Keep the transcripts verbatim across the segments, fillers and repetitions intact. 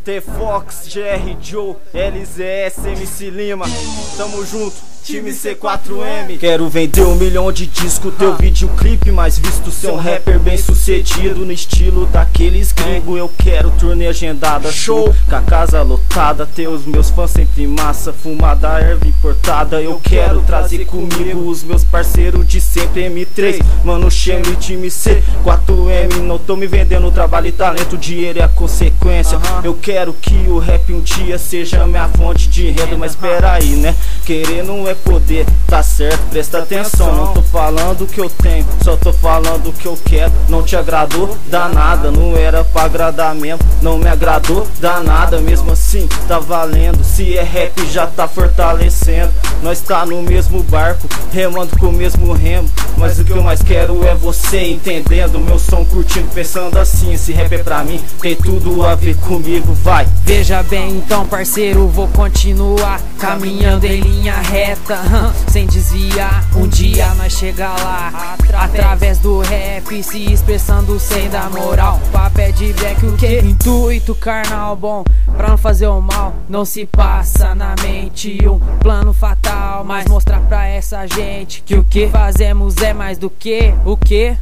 T-Fox, G R Joe, L Z S, M C Lima, tamo junto. Time C quatro M. Quero vender um milhão de disco, teu videoclipe mais visto, ser um rapper bem sucedido no estilo daqueles gringos. Eu quero turnê agendada, show com a casa lotada, ter os meus fãs sempre massa, fumada, erva importada. Eu quero trazer comigo os meus parceiros de sempre, M três, Mano Chame e Time C quatro M. Não tô me vendendo trabalho e talento, dinheiro é a consequência. Eu quero que o rap um dia seja minha fonte de renda, mas espera aí, né? Querer não é poder, tá certo, presta atenção. Não tô falando o que eu tenho, só tô falando o que eu quero. Não te agradou? Danada, não era pra agradar mesmo. Não me agradou? Danada, mesmo assim tá valendo. Se é rap já tá fortalecendo. Nós tá no mesmo barco, remando com o mesmo remo. Mas o que eu mais quero é você entendendo meu som, curtindo, pensando assim. Esse rap é pra mim, tem tudo a ver comigo, vai. Veja bem então, parceiro, vou continuar caminhando em linha reta, sem desviar. Um dia nós chega lá, através do rap, se expressando sem dar moral. Papo é de black, o que? Intuito carnal bom, pra não fazer o mal. Não se passa na mente um plano fatal, mas mostrar pra essa gente que o que fazemos é mais do que o que?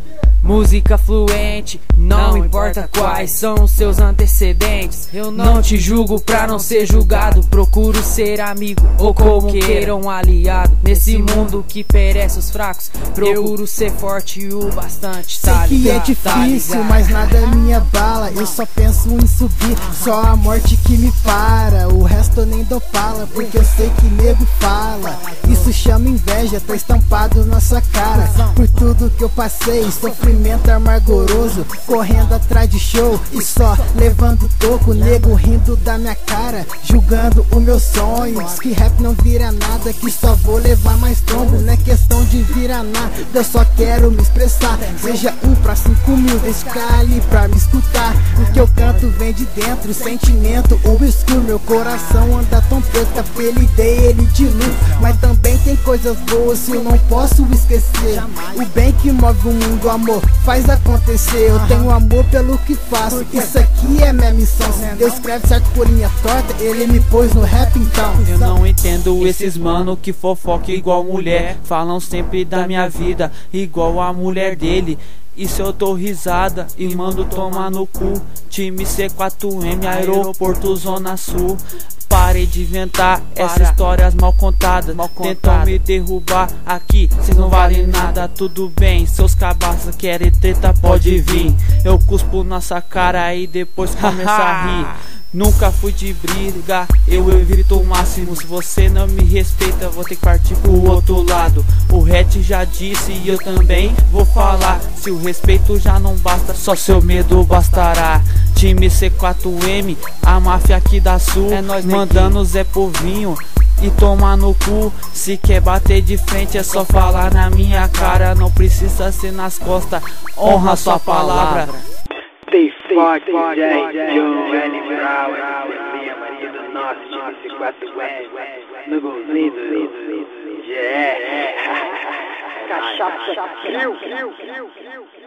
Música fluente, não importa quais são os seus antecedentes. Eu não te julgo pra não ser julgado, procuro ser amigo ou como queira um aliado. Nesse mundo que perece os fracos, procuro ser forte o bastante, tá ligado? Sei que é difícil, mas nada me abala. Eu só penso em subir, só a morte que me para. O resto eu nem dou pala, porque eu sei que nego fala. Isso chama inveja, tá estampado na sua cara. Por tudo que eu passei, sofrimento amargoroso, correndo atrás de show e só levando toco. Nego rindo da minha cara, julgando o meu sonho. Diz que rap não vira nada, que só vou levar mais tombo. Não é questão de virar nada, eu só quero me expressar. Seja um pra cinco mil, deixa ficar ali pra me escutar. O que eu canto vem de dentro, sentimento obscuro. Meu coração anda tão preto que apelidei ele de luz. Mas também tem coisas boas, eu não posso esquecer. O bem que move o mundo, amor, faz acontecer. Eu tenho amor pelo que faço, isso aqui é minha missão. Se Deus escreve certo por linha torta, ele me pôs no rap então. Eu não entendo esses mano que fofoca igual mulher, falam sempre da minha vida igual a mulher dele. Isso eu dou risada e mando tomar no cu. Time C quatro M, aeroporto Zona Sul. Parei de inventar essas histórias mal contadas, mal tentam me derrubar aqui, cês não valem nada. Tudo bem, seus cabaças querem treta, pode vir. Eu cuspo nossa cara e depois começa a rir. Nunca fui de briga, eu evito o máximo. Se você não me respeita, vou ter que partir pro outro lado. O Hatch já disse e eu também vou falar. Se o respeito já não basta, só seu medo bastará. Time C quatro M, a máfia aqui da Sul, é nós mandando Zé Povinho e tomar no cu. Se quer bater de frente é só falar na minha cara, não precisa ser nas costas, honra sua palavra. T-Fox, J R Joe, L Brown, Maria do Norte, Time C quatro M, no golzinho do... Yeah! Cachaça, frio, frio, frio, frio.